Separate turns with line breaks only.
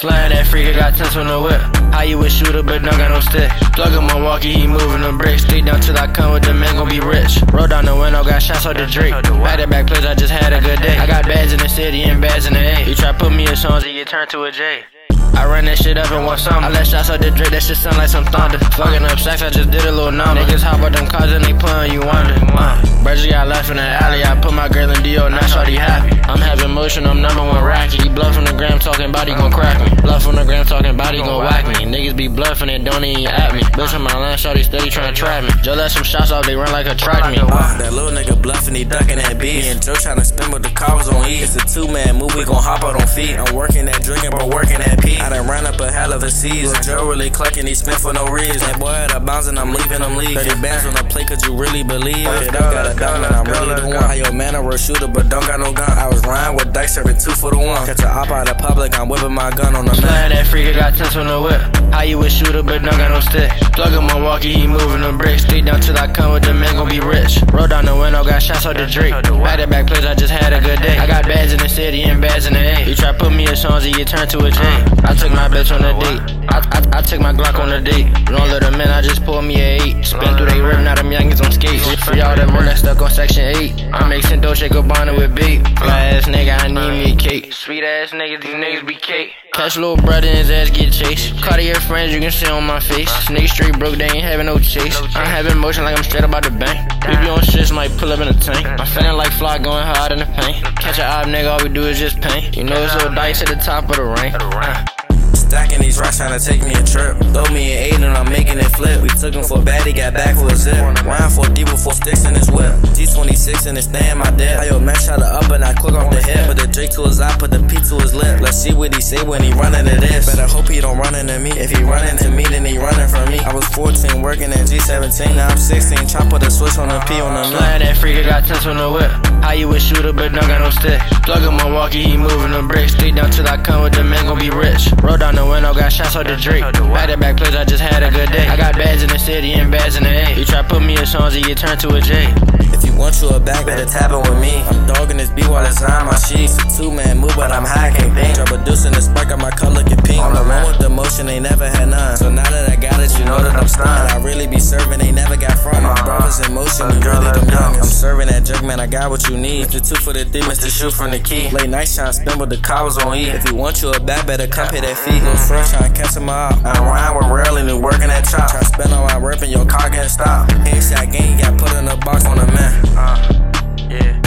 Slide that freak, I got tents on the whip. How you a shooter, but don't got no stick. Plug in Milwaukee, he moving them bricks. Stay down till I come with the man, gon' be rich. Roll down the window, got shots on the Drake. Back to back plays, I just had a good day. I got bads in the city and bads in the A. You try put me in songs, and you turn to a J. I run that shit up in one summer. I let shots out the Drake, that shit sound like some thunder. Fucking up sacks, I just did a little number. Niggas hop out them cars and they put on you under. Bridget got left in the alley, I put my girl in D.O., now shawty happy. I'm having motion, I'm number one racket. He bluff on the gram, talking body gon' crack me. Bluff on the gram, talking body gon' whack me. Niggas be bluffing, they don't even at me. Bitch on my line, shawty steady tryna trap me. Joe let some shots off, they run like a track me.
That little nigga bluffing, he ducking that beat. Me and Joe tryna spin with the cars on E. It's a two-man move, we gon' hop out on feet. I'm working that drinking, bro, working that P. I done ran up a hell of a season. Joe really clucking, he spin for no reason. That boy at a bounce and I'm leaving him leaving. 30 bands on the plate, could you really believe it? I got a diamond, I'm really the one. How your man a real shooter, but don't got no gun. I was riding with Dyke, serving 2 for the 1. Catch a op out of public, I'm whipping my gun on the
Slide that freak, I got tents on the whip. How you a shooter, but don't got no stick. Plug in Milwaukee, he moving them bricks. Stay down till I come with the man, gon' be rich. Roll down the window, got shots on the Drake. Back to back plays, I just had a good day. I got bads in the city and bads in the A. You try put me in songs, and you turn to a J. I took my bitch on a date. I took my Glock on a date. Don't let them in, I just pulled me a 8. Spin through they rip, now them youngins on skates. For y'all that more that stuck on section 8. I make Dolce Gabbana with bait. Fly ass nigga, I need me a cake. Sweet ass nigga, these niggas be cake. Catch little brother and his ass get chased. Cartier friends, you can see on my face. Niggas straight broke, they ain't having no chase. I'm having motion like I'm straight about the bank. People on shit might pull up in a tank. I'm feeling like fly going hard in the paint. Catch a op nigga, all we do is just paint. You know it's little dice at the top of the rank.
Stacking these rocks, tryna take me a trip. Throw me an 8 and I'm making it flip. We took him for a baddie, got back for a zip. Round 4 deep with 4 sticks in his whip. G26 and it's stay in my dip. I yo man shot her up and I quick off the hip. Put the Drake to his eye, put the P to his lip. Let's see what he say when he running to this. Better hope he don't run into me. If he running to me, then he running from me. I was 14 working at G17. Now I'm 16, try put a switch on the P on the lip.
Slide that freak, I got tents on the whip. How you a shooter, but don't got no stick. Plug in Milwaukee, he moving them bricks. Stay down till I come with the man, gon' be rich. Roll down the window, got shots on the Drake. Back to back plays, I just had a good day. I got bads in the city and bads in the A. You try put me in songs, and you turn to a J.
If you want you a bag, better tap it with me. I'm dogging this beat while it's on my sheets. A two-man move, but I'm high, can't think. Drop a deuce in the spark, got my color get pink. On the run with the motion, they never had none. So now that I got it, you know that I'm stunned. I really be serving, they never got front. My brothers in motion, we really them young. I'm serving that jug, man, I got what you need. The 2 for the D, Mr. Shoot from the key. Late night shine, spin with the cars on E. If you want you a bag, better come pay that fee. Go fresh, try to catch him up. I'm riding with Rail and working that chop. Try to spin on my rip and your car getting stopped. Headshot game, got put in a box on the man.
Yeah.